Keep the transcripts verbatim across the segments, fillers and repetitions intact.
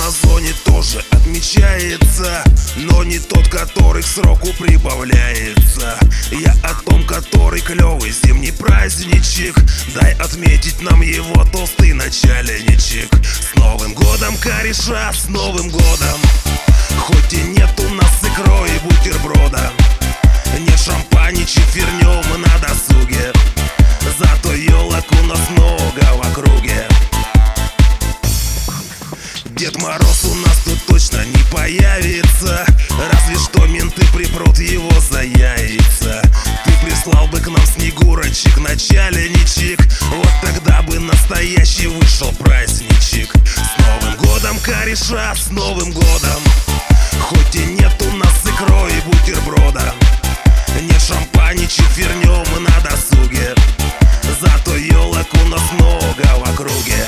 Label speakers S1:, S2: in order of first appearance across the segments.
S1: на зоне тоже отмечается, но не тот, который к сроку прибавляется. Я о том, который клевый зимний праздничек. Дай отметить нам его, толстый начальничек. С Новым годом, кореша, с Новым годом! Хоть и нет у нас икрой и бутерброда, нет шампаничек, вернем мы на досуге. Зато елок у нас много в округе. Дед Мороз у нас тут точно не появится, разве что менты припрут его за яйца. Ты прислал бы к нам снегурочек, начальничек, вот тогда бы настоящий вышел праздничек. С Новым годом, кореша, с Новым годом! Хоть и нет у нас икрой и бутерброда, нет шампаничек, вернем мы на досуге. Зато елок у нас много в округе.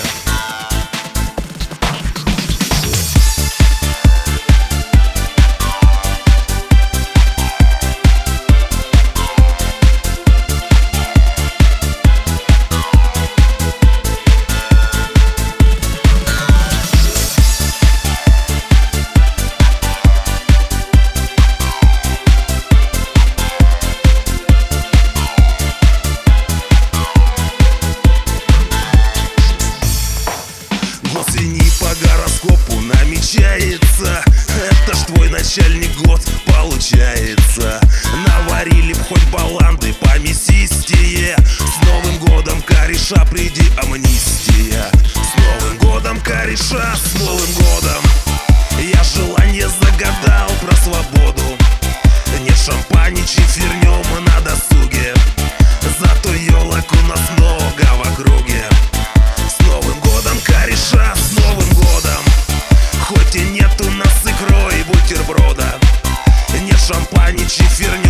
S1: Осенью по гороскопу намечается, это ж твой начальник год получается. Наварили б хоть баланды помесистее. С Новым годом, кореша, приди амнистия. С Новым годом, кореша, с Новым годом! Я желание загадал про свободу. Нет шампаничек, вернем мы на досуге. Зато елок у нас много в округе. С Новым годом, кореша, с Новым годом! Хоть и нет у нас икрой и бутерброда, нет шампаничек, вернем